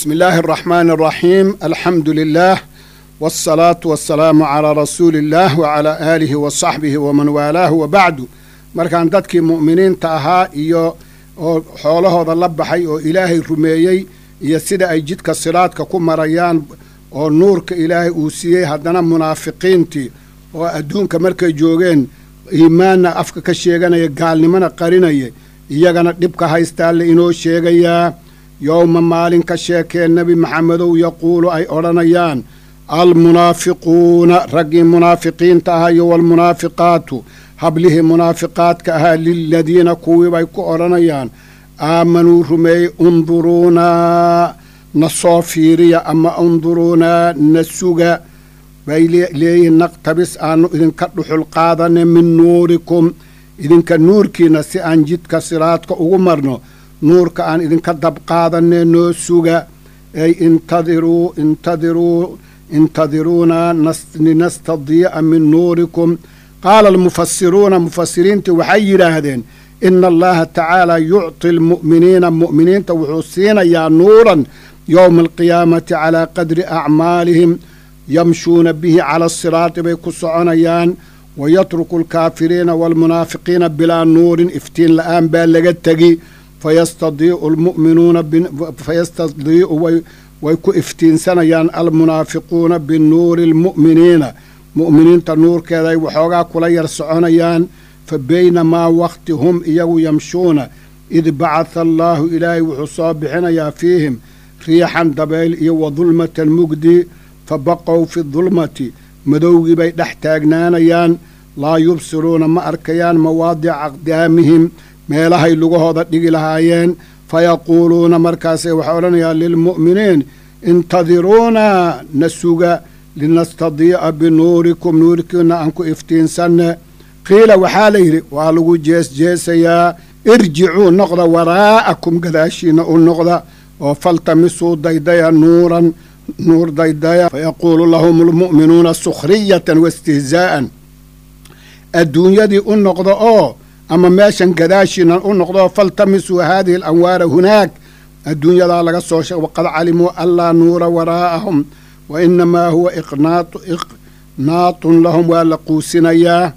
بسم الله الرحمن الرحيم الحمد لله والصلاة والسلام على رسول الله وعلى آله وصحبه ومن والاه وبعد markaan dadkii mu'miniinta ahaa iyo oo xoolahooda la baxay oo ilaahay rumeeyey iyo sida ay jidka siraadka ku marayaan oo nuurka ilaahay uu siiyey haddana munaafiqiintii oo adduunka markay joogeen iimaanna afka ka sheeganaya gaalnimana qarinaya iyagana dhibka haystaa la inoo sheegayaa yowma maalin ka sheekee nebi maxamedow yaquulu ay odhanayaan almunaafiquuna raggii munaafiqiinta ahaa iyo walmunaafiqaatu hablihii munaafiqaadka ahaa liladiina kuwii bay ku odhanayaan aamanuu rumeeyey unduruunaa na soo fiiriya ama unduruunaa na suga bay leeyihin naqtabis aanu idinka dhuxul qaadane min nuurikum idinka nuurkiina si aan jidka siraadka ugu marno nuurka aan idinka dabqaadanee noo suga ay intadiruuna linastadii'a min nuurikum qaala almufasiruuna mufasiriintii waxay yidhaahdeen ina allaha tacaala yucطi almu'miniina mu'miniinta wuxuu siinayaa nuuran yowma alqiyaamati calaa qadri acmaalihim yamshuuna bihi cala asiraati bay ku soconayaan wayatruku alkaafiriina waalmunaafiqiina bilaa nuurin iftiin la'aan baa laga tegi fayastadiicu almu'minuuna way ku iftiinsanayaan almunaafiquuna binuuri almu'miniina mu'miniinta nuurkeeday waxoogaa kula yar soconayaan fa baynamaa waqti hum iyagu yamshuuna id bacatha allaahu ilaahay wuxuu soo bixinayaa fiihim riixan dabayl iyo wa dulmatan mugdi fa baqow fi dulmati madowgii bay dhex taagnaanayaan laa yubsiruuna ma arkayaan mawaadica aqdaamihim meelahay lugahooda dhigi lahaayeen fayaquuluuna markaasay waxay odhanayaan lilmu'miniin intadiruuna na suga linastadii'a binuurikum nuurkiina aan ku iftiinsanne qiila waxaa la yidhi waa lagu jeesjeesayaa irjicuu noqda waraa'akum gadaashiina u noqda oo faltamisuu daydaya nuur daydaya fayaquulu lahum almu'minuuna sukhriyatan waistihzaa'an adduunyadii u noqda oo ama meeshan gadaashiina u noqdo faltamisuu haadihi alanwaara hunaag adduunyadaa laga soo sheeg waqad calimuu anlaa nuura waraa'ahum wa inamaa huwa iqnaatun lahum waa la quusinayaa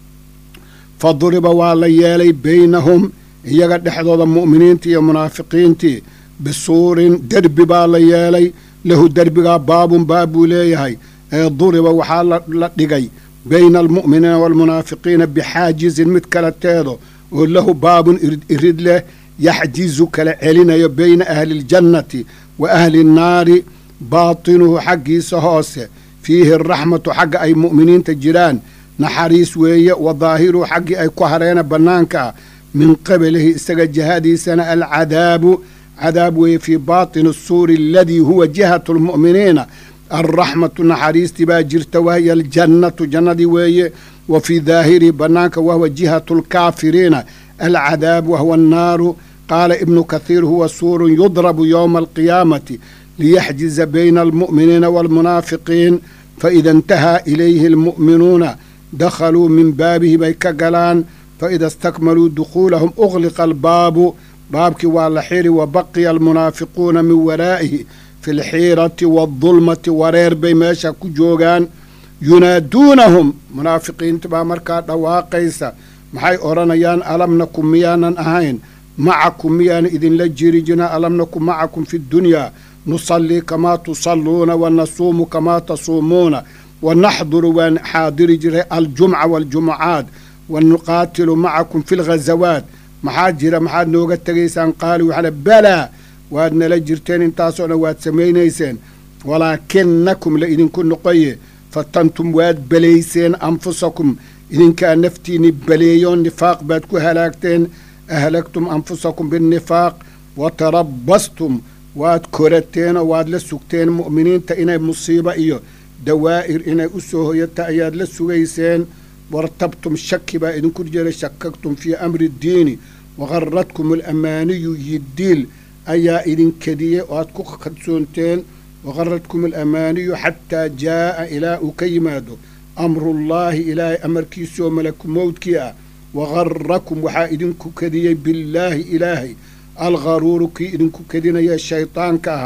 faduriba waa la yeelay baynahum iyaga dhexdooda mu'miniintii iyo munaafiqiintii bisuurin derbi baa la yeelay lahu derbigaa baabun baab buu leeyahay ee duriba waxaa la dhigay bayna almu'miniina waalmunaafiqiina bixaajizin mid kala teedo oo lahu baabun irid leh yaxjizu kala celinayo bayna ahli اljannati wa ahli الnaari baatinuhu xaggiisa hoose fiihi araxmatu xagga ay mu'miniinta jiraan naxariis weeye wa daahiruhu xaggii ay ku hareena bannaanka ah min qabalihi isaga jihadiisana alcadaabu cadaab weeye fii baatini الsuuri aladii huwa jihatu اlmu'miniina alraxmatu naxariistii baa jirta wahiya aljannatu jannadii weeye wa fii daahirihi bannaanka wahwa jihatu alkaafiriina alcadaab wahwa annaaru qaala ibnu kathiir huwa suurun yudrabu yowma alqiyaamati liyaxjiza bayna almu'miniina waalmunaafiqiin faida intahaa ilayhi almu'minuuna dakhaluu min baabihi bay ka galaan faida istakmaluu dukhuulahum ughliqa albaabu baabkii waa la xiri wa baqiya almunaafiquuna min waraa'ihi fi lxiirati waaldulmati wareer bay meesha ku joogaan yunaaduunahum munaafiqiinta baa markaa dhawaaqaysa maxay odhanayaan alam nakum miyaanan ahayn macakum miyaanan idinla jiri jirna alam nakum macakum fi ddunyaa nusallii kamaa tusalluuna wa nasuumu kamaa tasuumuuna wa naxduru waan xaadiri jiray aljumca waaljumucaat wa nuqaatilu macakum fi lghazawaat maxaa jira maxaad nooga tegaysaan qaaluu waxaale balaa waad nala jirteen intaasoo dhan waad samaynayseen walaakinakum la idinku noqoye fatantum waad belayseen anfusakum idinkaa naftiinni baleeyoon nifaaq baad ku halaagteen ahlagtum anfusakum binnifaaq wa tarabbastum waad korateenoo waad la sugteen mu'miniinta inay musiibo iyo dawaa'ir inay u soo hoyata ayaad la sugayseen wartabtum shaki baa idinku jiray shakagtum fii amri ddiini waqarradkum alamaaniyu yiddiil ayaa idin kediyey oo aad ku kadsoonteen waqarradkum alamaaniyu xataa jaa'a ilaa uu ka yimaado amrullaahi ilaahay amarkiisoo malaku mowdkii ah waqarrakum waxaa idinku kediyey billaahi ilaahay algharuuru kii idinku kedinaya shaydaanka ahaa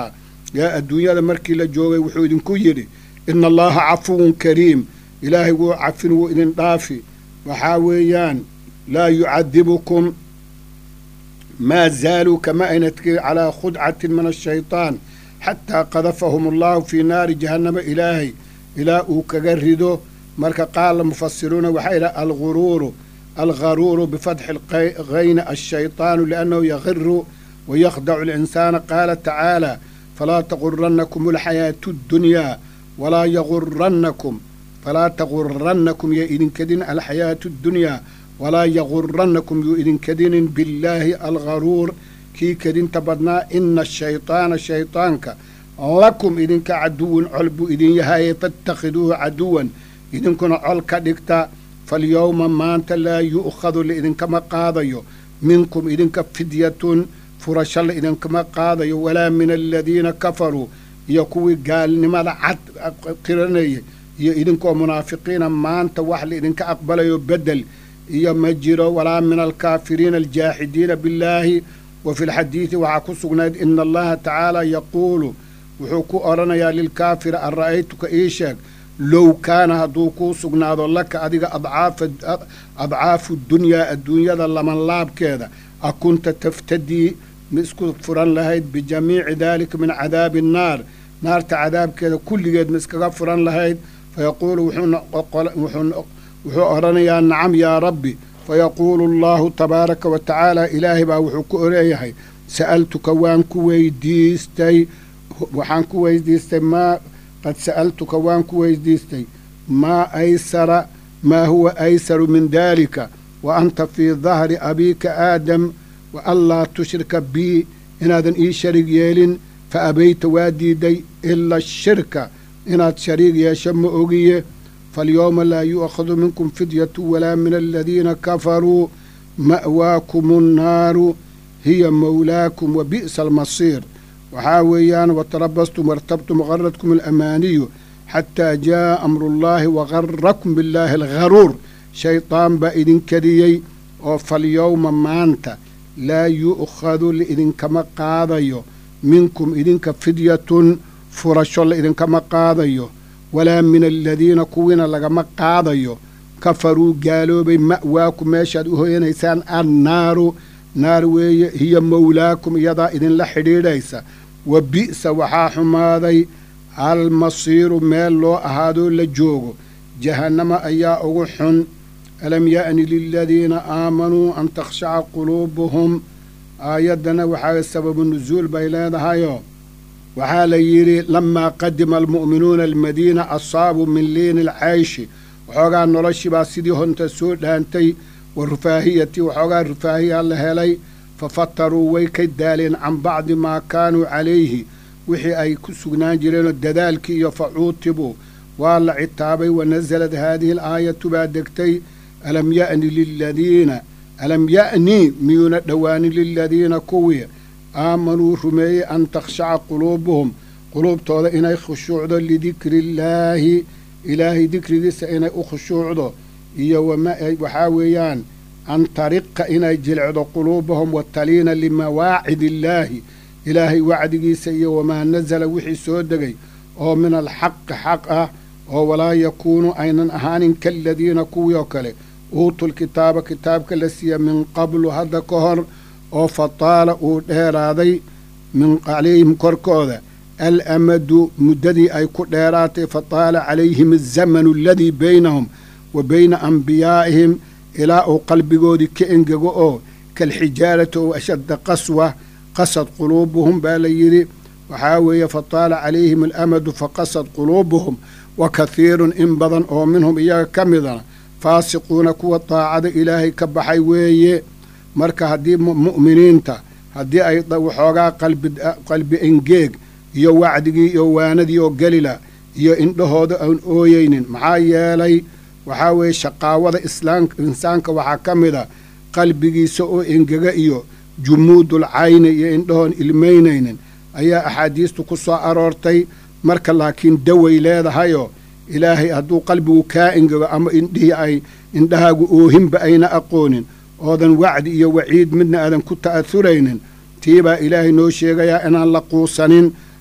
yaa adduunyada markii la joogay wuxuu idinku yidhi ina allaha cafuwun kariim ilaahay wuu cafin wuu idin dhaafi waxaa weeyaan laa yucadibukum maa zaaluu kama ayna tegi calaa khudcatin min ashaytaan xataa qadafahum allahu fii naari jahannama ilaahay ilaa uu kaga rido marka qaala mufasiruuna waxaa idhaha algharuuru bifatxi lghayni ashayطaanu liannahu yagiru wayakdacu linsaana qaala tacaala falaa taguranakum alxayaatu اddunyaa falaa taguranakum yo idinkadinin alxayaatu اddunyaa walaa yaguranakum yuu idinkadinin billaahi algharuur kii kadinta badnaa ina ashayطaana shayطaanka lakum idinka caduwun col buu idin yahaye faاtakhiduuhu caduwan idinkuna col ka dhigta falyowma maanta laa yu'khadu laidinkama qaadayo minkum idinka fidyatun furasho la idinkama qaadayo walaa min aladiina kafaruu iyo kuwii gaalnimada cad qiranayay iyo idinkoo munaafiqiina maanta wax la idinka aqbalayo bedel iyo ma jiro walaa min alkaafiriina aljaaxidiina billaahi wa fi lxadiidi waxaa ku sugnayd ina allaha tacaala yaquulu wuxuu ku odhanayaa lilkaafiri an ra'aytuka ii sheeg low kaana hadduu kuu sugnaado laka adiga adcaafu dunyaa adduunyada lamanlaabkeeda a kunta taftadii ma isku furan lahayd bijamiici daalika min cadaabi annaar naarta cadaabkeeda kulligeed ma iskaga furan lahayd fayaquulu wuxuu odhanayaa nacam yaa rabbi fayaquulu allahu tabaaraka wa tacaala ilaahay baa wuxuu ku oreeyahay sa'altuka waxaan ku weydiistay qad sa'altuka waan ku weydiistay maa huwa aysaru min daalika wa anta fii dahri abiika aadam wa an laa tushrika bii inaadan ii shariig yeelin fa abayta waa diiday ila ashirka inaad shariig yeesho ma ogiye falyowma laa yu'khadu minkum fidyatu walaa min aladiina kafaruu ma'waakum annaaru hiya mawlaakum wa bi'sa almasiir waxaa weeyaan watarabastum wartabtum wagaradkum alamaaniyu xataa jaa'a amrullaahi wagarakum billaahi algharuur shaytaan baa idin kadiyey oo falyowma maanta laa yu'khadu laidinkama qaadayo minkum idinka fidyatun furasho la idinkama qaadayo walaa min aladiina kuwiina lagama qaadayo kafaruu gaaloobay ma'waakum meeshaad u hoyanaysaan annaaru naar weeye hiya mawlaakum iyadaa idinla xidhiidhaysa wa bi'sa waxaa xumaaday almasiiru meel loo ahaadoo la joogo jahannama ayaa ugu xun alam ya'ni liladiina aamanuu an takhshaca quluubuhum aayaddana waxaa sababu nusuul bay leedahayoo waxaa la yidhi lamaa qadima almu'minuuna almadiina asaabuu min liini alcayshi waxoogaa noloshibaa sidii honta soo dhaantay wa rufaahiyatii waxoogaa rufaahiya la helay fafataruu way ka daaleen can bacdi maa kaanuu calayhi wixii ay ku sugnaan jireenoo dadaalkii iyo facuutibuu waa la citaabay wa nasalad haadihi alaayatu baa degtay alam ya'ni miyuuna dhowaanin liladiina kuwii aamanuu rumeeyey an takhshaca quluubuhum quluubtooda inay khushuucdo lidikri illaahi ilaahay dikrigiisa inay u khushuucdo iyo waxaa weeyaan an tariqa inay jilcdo quluubahum wataliina limawaacid illaahi ilaahay wacdigiisa iyo wamaa nasala wixii soo degay oo min alxaqi xaq ah oo walaa yakuunu aynan ahaanin kaaladiina kuwii oo kale uutul kitaaba kitaabka la siiya min qablu hadda ka hor oo fataala uu dheeraaday min calayhim korkooda alamadu muddadii ay ku dheeraatay fataala calayhim azamanu aladii baynahum wa bayna ambiyaa'ihim ilaa uu qalbigoodii ka engego oo kalxijaarati ou ashadda qaswa qasad quluubuhum baa la yidhi waxaa weeye fataala calayhim alamadu faqasad quluubuhum wa kahiirun in badan oo minhum iyaga ka midana faasiquuna kuwa daacada ilaahay ka baxay weeye marka haddii mu'miniinta haddii ay waxoogaa qalbi engeeg iyo wacdigii iyo waanadii oo gelila iyo indhahooda aan ooyeynin maxaa yeelay waxaa weeye shaqaawada insaanka waxaa ka mida qalbigiisa oo engega iyo jumuudul cayni iyo indhahoon ilmaynaynin ayaa axaadiistu ku soo aroortay marka laakiin daway leedahayoo ilaahay hadduu qalbigu kaa engego ama indhahaagu oohinba ayna aqoonin oodan wacdi iyo waciid midna aadan ku ta'asuraynin tiibaa ilaahay noo sheegayaa inaan la quusanin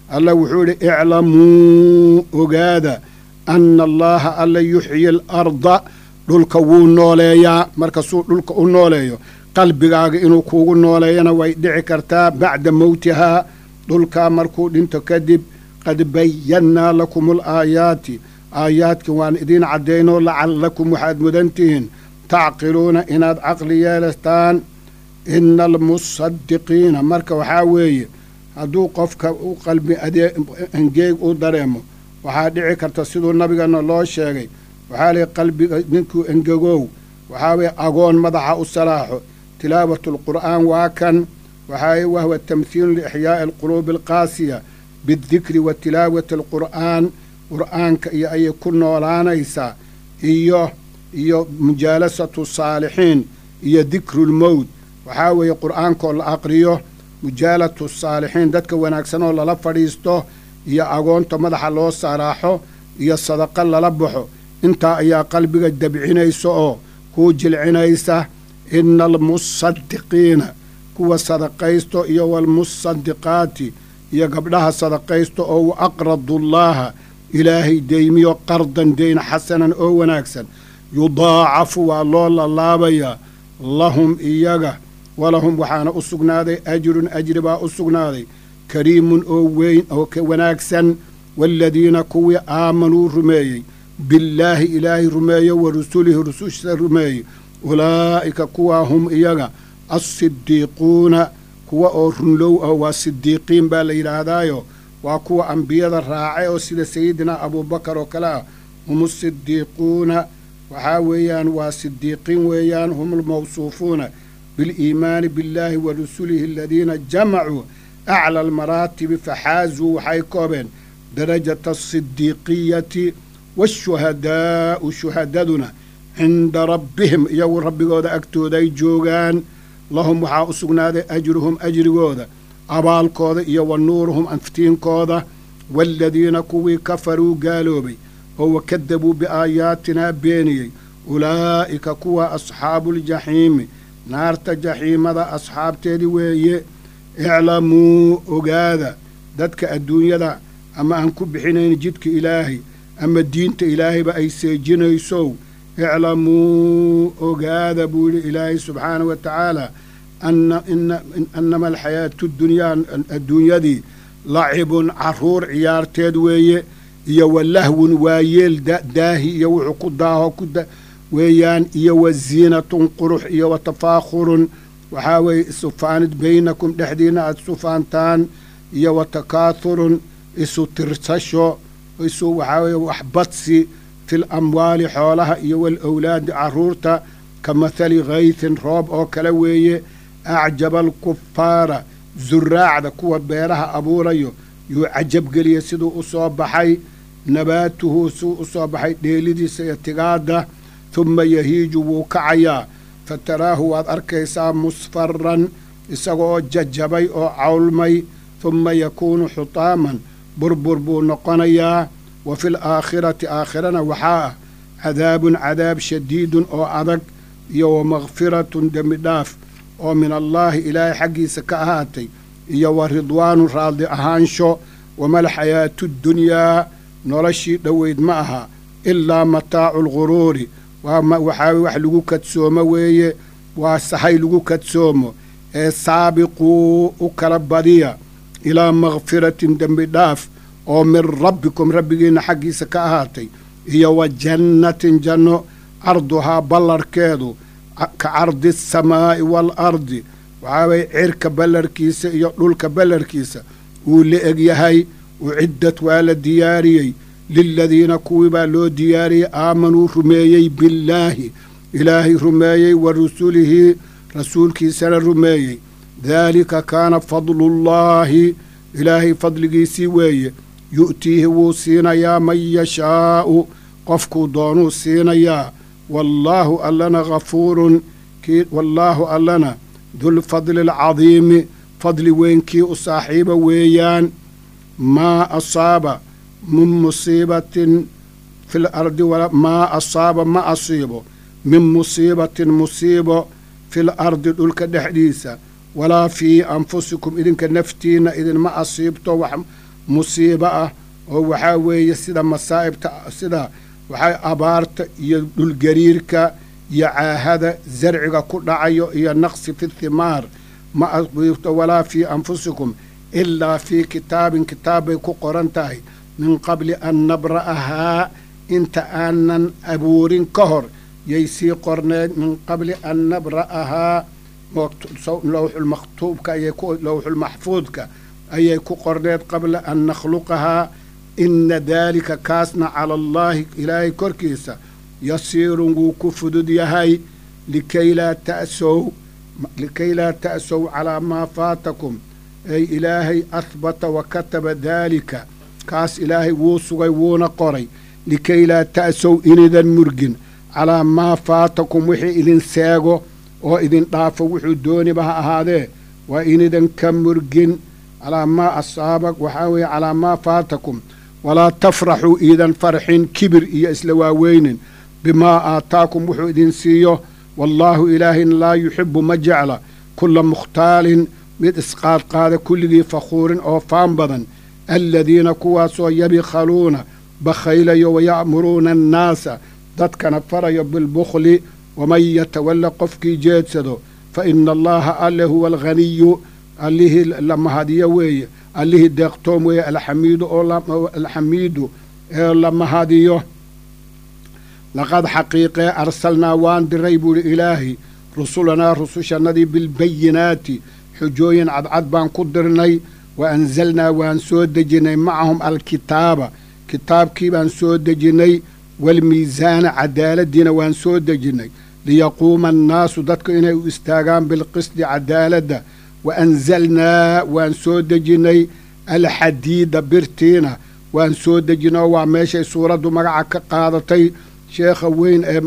alla wuxuu idhi iclamuu ogaada anna allaaha alla yuxyi alarda dhulka wuu nooleeyaa markasuu dhulka u nooleeyo qalbigaaga inuu kuugu nooleeyana way dhici kartaa bacda mowtihaa dhulkaa markuu dhinto kadib qad bayannaa lakum alaayaati aayaadkii waan idiin caddaynoo lacallakum waxaad mudan tihiin tacqiluuna inaad caqli yeelataan ina almusadiqiina marka waxaa weeye hadduu qofka u qalbi engeeg u dareemo waxaa dhici karta siduu nabigana loo sheegay waxaa lay qalbiga ninkuu engegow waxaa weye agoon madaxa u salaaxo tilaawatu alqur'aan waa kan waxaa wahwa tamhiilu liixyaa'i alquluubi alqaasiya biاldikri wa tilaawati alqur'aan qur'aanka iyo ayay ku noolaanaysaa iyo mujaalasatu saalixiin iyo dikrulmowt waxaa weeye qur'aankoo la aqriyo mujaalatu saalixiin dadka wanaagsan oo lala fadhiisto iyo agoonta madaxa loo saraaxo iyo sadaqa lala baxo intaa ayaa qalbiga dabcinaysa oo kuu jilcinaysa ina almusadiqiina kuwa sadaqaysto iyo waalmusadiqaati iyo gabdhaha sadaqaysto oo wa aqradullaaha ilaahay deymiyo qardan deyn xasanan oo wanaagsan yudaacafu waa loo lalaabayaa lahum iyaga walahum waxaana u sugnaaday ajrun ajri baa u sugnaaday kariimun oo weyn oo ka wanaagsan waaladiina kuwii aamanuu rumeeyey billaahi ilaahay rumeeye wa rusulihi rusushiisa rumeeyey ulaa'ika kuwaa hum iyaga assidiiquuna kuwa oo runlow ah waa sidiiqiin baa la yidhaahdaayo waa kuwa ambiyada raacay oo sida sayidina abuubakar oo kale ah hum asidiiquuna waxaa weeyaan waa sidiiqiin weeyaan hum almawsuufuuna biliimaani billaahi wa rusulihi aladiina jamacuu aclى almaraatibi faxaazuu waxay koobeen darajata asidiiqiyati waashuhadaa'u shuhadaduna cinda rabbihim iyagu rabbigooda agtooda ay joogaan lahum waxaa u sugnaaday ajruhum ajrigooda abaalkooda iyo wa nuuruhum anftiinkooda waaladiina kuwii kafaruu gaaloobay oo wakadabuu biaayaatinaa beeniyey ulaa'ika kuwa asxaabuuljaxiimi naarta jaxiimada asxaabteedii weeye iclamuu ogaada dadka adduunyada ama aan ku bixinayn jidka ilaahay ama diinta ilaahayba ay seejinaysow iclamuu ogaada buu yidhi ilaahay subxaanahu wa tacaala annama alxayaatu dunyaa adduunyadii lacibun carruur ciyaarteed weeye iyo wa lahwun waayeel daahi iyo wuxuu ku daaho weeyaan iyo wa ziinatun qurux iyo wa tafaakhurun waxaa weeye isufaanid baynakum dhexdiinna aad sufaantaan iyo wa takaahurun isu tirsasho waxaa weeye waxbadsi fil amwaali xoolaha iyo walawlaadi carruurta ka mathali khaytin roob oo kale weeye acjaba alkufaara zuraacda kuwa beeraha abuurayo yuu cajabgeliya siduu u soo baxay nabaatuhu suu u soo baxay dheelidiisa iyo tigaadda humma yahiiju wuu kacayaa fataraahu waad arkaysaa musfaran isagaoo jajabay oo cawlmay humma yakuunu xutaaman burbur buu noqonayaa wa fi laakhirati aakhirana waxaa ah cadaabun cadaab shadiidun oo adag iyo wa makfiratun dembi dhaaf oo min allaahi ilaahay xaggiisa ka ahaatay iyo wa ridwaanun raadli ahaansho wamalxayaatu ddunyaa noloshii dhoweyd ma aha ilaa mataacu lguruuri waxaa wax lagu kadsoomo weeye waa sahay lagu kadsoomo ee saabiquu u kala badiya ilaa makfiratin dembi dhaaf oo min rabbikum rabbigiinna xaggiisa ka ahaatay iyo wa jannatin janno carduhaa ballarhkeedu ka cardi asamaa'i waalardi waxaa waye cirka ballarkiisa iyo dhulka ballarkiisa wuu la eg yahay uciddad waa la diyaariyey liladiina kuwii baa loo diyaariyey aamanuu rumeeyey billaahi ilaahay rumeeyey wa rusulihi rasuulkiisana rumeeyey daalika kaana fadlullaahi ilaahay fadligiisii weeye yu'tiihi wuu siinayaa man yashaa'u qofkuu doonuu siinayaa wallaahu allana ghafuurun wallaahu allana dulfadli alcadiimi fadli weynkii u saaxiiba weeyaan maa asaaba min musiibatin fi lardi maa asaaba ma asiibo min musiibatin musiibo fil ardi dhulka dhexdiisa walaa fii anfusikum idinka naftiinna idinma asiibto wax musiibo ah oo waxaa weeye sida masaa'ibta sida waxaa abaarta iyo dhulgariirka iyo caahada zarciga ku dhacayo iyo naqsi fi thimaar ma asbiirto walaa fii anfusikum ilaa fii kitaabin kitaab bay ku qoran tahay min qabli an nabra'ahaa inta aanan abuurin ka hor yay sii qorneed min qabli an nabra'ahaa lowxulmakhtuubka lowxulmaxfuudka ayay ku qorneed qabla an nakhluqahaa ina daalika kaasna cala allaahi ilaahay korkiisa yasiirun wuu ku fudud yahay likay laa ta'sow calaa maa faatakum ay ilaahay ahbata wa kataba daalika kaas ilaahay wuu sugay wuuna qoray likay laa ta'sow inidan murgin calaa maa faatakum wixii idin seego oo idin dhaafo wuxuu dooniba ha ahaadee waa inidan ka murgin calaa maa asaaba waxaa weeye calaa maa faatakum walaa tafraxuu iidan farxin kibir iyo isla waaweynin bimaa aataakum wuxuu idin siiyo wallaahu ilaahina laa yuxibu ma jecla kulla mukhtaalin mid isqaadqaada kulligii fakhuurin oo faan badan aladiina kuwaasoo yabikhaluuna bakhaylayo waya'muruuna annaasa dadkana farayo bilbukhli waman yatawalla qofkii jeedsado fa ina allaha alle huwa alghaniyu allihii la mahadiyo weeye allihii deeqtoom weeye alxamiidu ee la mahadiyo laqad xaqiiqee arsalnaa waan diray buuhi ilaahi rusulanaa rusushannadii bilbayinaati xujooyin cadcad baan ku dirnay wa anzalnaa waan soo dejinnay macahum alkitaaba kitaabkii baan soo dejinnay waalmiisaana cadaaladdiina waan soo dejinnay liyaquuma annaasu dadku inay u istaagaan bilqisdi cadaaladda wa anzalnaa waan soo dejinnay alxadiida birtiina waan soo dejinnay oo waa meeshay suuraddu magaca ka qaadatay sheekha weyn ee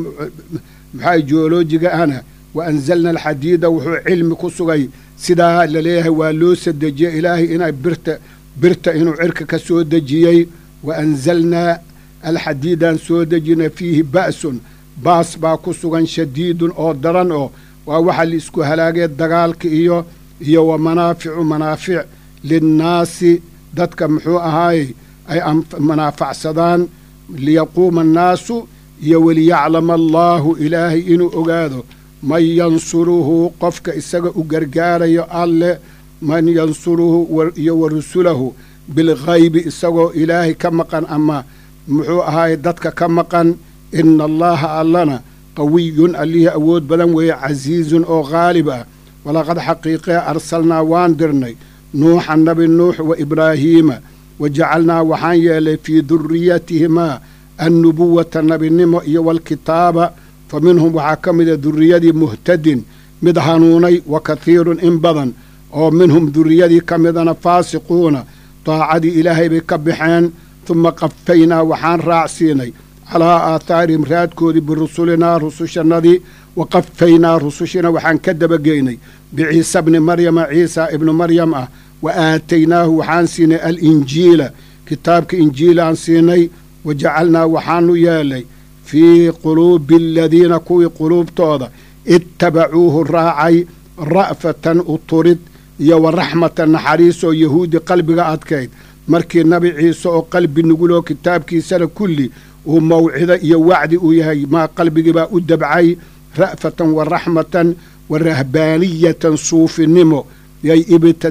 maxaa jooloojiga ahna wa anzalna alxadiida wuxuu cilmi ku sugay sidaa la leeyahay waa loo sadejiyey ilaahay inay birta inuu cirka ka soo dejiyey wa anzalnaa alxadiidaan soo dejinay fiihi ba'sun baas baa ku sugan shadiidun oo daran oo waa waxa laisku halaagee dagaalka iyo wa manaafic linnaasi dadka muxuu ahaayey ay manaafacsadaan liyaquuma annaasu iyo waliyaclama allaahu ilaahay inuu ogaado man yansuruhu qofka isaga u gargaarayo alle man yansuruhu iyo wa rusulahu bilghaybi isagoo ilaahay ka maqan ama muxuu ahaayey dadka ka maqan ina allaha allana qawiyun allihii awood badan weeye casiizun oo haalib ah walaqad xaqiiqee arsalnaa waan dirnay nuuxa nabi nuux wa ibraahiima wa jacalnaa waxaan yeelay fii duriyatihimaa annubuwata nabinimo iyo walkitaaba fa minhum waxaa ka mida duriyadii muhtadin mid hanuunay wa kathiirun in badan oo minhum duriyadii ka midana faasiquuna daacadii ilaahay bay ka baxeen tuma qafaynaa waxaan raacsiinay calaa aathaarihim raadkoodii birusulinaa rusushannadii wa qafaynaa rusushina waxaan ka dabageynay biciisa bni maryama ciisa ibnu maryam ah wa aataynaahu waxaan siinay alinjiila kitaabka injiilaan siinay wa jacalnaa waxaanu yeelay fii quluubi aladiina kuwii quluubtooda ittabacuuhu raacay ra'fatan uturid iyo wa raxmatan naxariisoo yahuudi qalbiga adkayd markii nabi ciise oo qalbi nuguloo kitaabkiisana kulli uu mawcido iyo wacdi uu yahay maa qalbigiibaa u dabcay ra'fatan wa raxmatan wa rahbaaniyatan suufinimo yay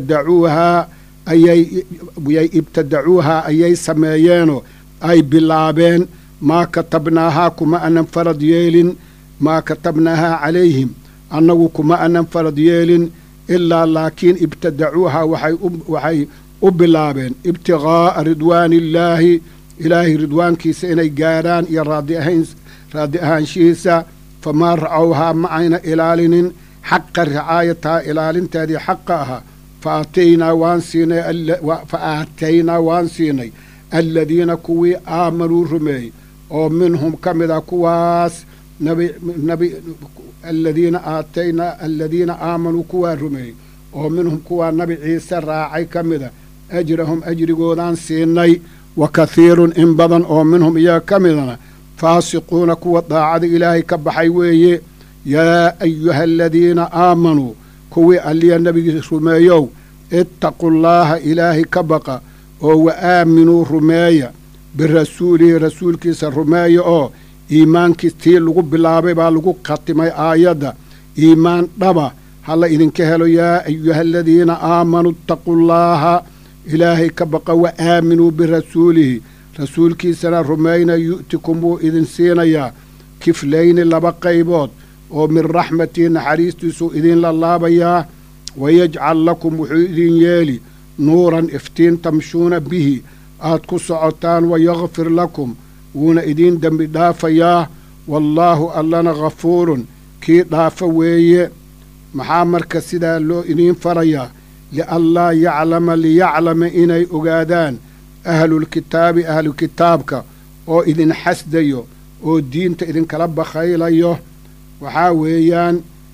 ibtadacuuhaa ayay sameeyeenoo ay bilaabeen maa katabnaahaa kuma anan farad yeelin maa katabnaahaa calayhim annagu kuma anan farad yeelin ilaa laakiin ibtadacuuhaa waxay u bilaabeen ibtiqaa'a ridwaaniillaahi ilaahay ridwaankiisa inay gaarhaan iyo raadi ahaanshihiisa famaa racowhaa ma ayna ilaalinin xaqa ricaayatahaa ilaalinteedii xaqa ahaa fa aataynaa waan siinay aladiina kuwii aamanuu rumeeyey oo minhum ka mid ah kuwaas aladiina aamanuu kuwaa rumeeyey oo minhum kuwaa nabi ciise raacay ka mida ajrahum ajrigoodaan siinay wa kathiirun in badan oo minhum iyaga ka midana faasiquuna kuwa daacada ilaahay ka baxay weeye yaa ayuha aladiina aamanuu kuwii alliya nebigii rumeeyow ittaqu llaaha ilaahay ka baqa oo wa aaminuu rumeeya birasuulihi rasuulkiisa rumeeya oo iimaankii tii lagu bilaabay baa lagu khatimay aayadda iimaan dhaba hala idinka helo yaa ayuha aladiina aamanuu ittaqullaaha ilaahay ka baqa wa aaminuu birasuulihi rasuulkiisana rumayna yu'tikum wuu idin siinayaa kiflayni laba qaybood oo min raxmatii naxariistiisuu idinla laabayaa wayajcal lakum wuxuu idin yeeli nuuran iftiin tamshuuna bihi aad ku socotaan wayakfir lakum wuuna idiin dembi dhaafayaa wallaahu allana ghafuurun kii dhaafa weeye maxaa marka sidaa loo idiin farayaa lianlaa yaclama liyaclama inay ogaadaan ahlulkitaabi ahlu kitaabka oo idin xasdayo oo diinta idinkala bakhaylayo waxaa weeyaan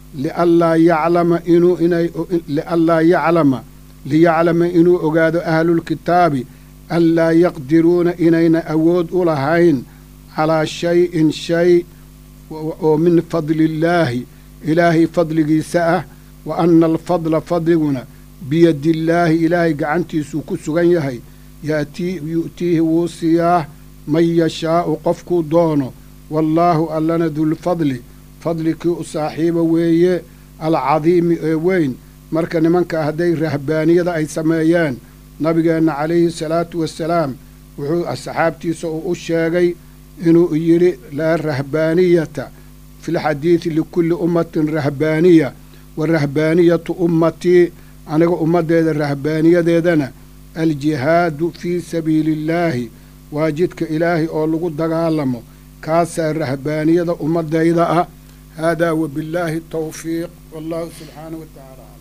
liyaclama inuu ogaado ahlulkitaabi anlaa yaqdiruuna inayna awood u lahayn calaa shay-in shay oo min fadliillaahi ilaahay fadligiisa ah wa anna alfadla fadliguna biyadillaahi ilaahay gacantiisuu ku sugan yahay yu'tiihi wuu siiyaa man yashaa'u qofkuu doono wallaahu allana dulfadli fadlikii u saaxiiba weeye alcadiimi ee weyn marka nimanka hadday rahbaaniyada ay sameeyeen nabigeenna calayhi salaatu wassalaam wuxuu asxaabtiisa uu u sheegay inuu yidhi laa rahbaaniyata fi lxadiidi likulli ummatin rahbaaniya wa rahbaaniyatu ummatii aniga ummaddeeda rahbaaniyadeedana aljihaadu fii sabiiliillaahi waa jidka ilaahay oo lagu dagaalamo kaasaa rahbaaniyada ummaddayda ah haadaa wabillaahi tawfiiq wallaahu subxaanahu wa tacaala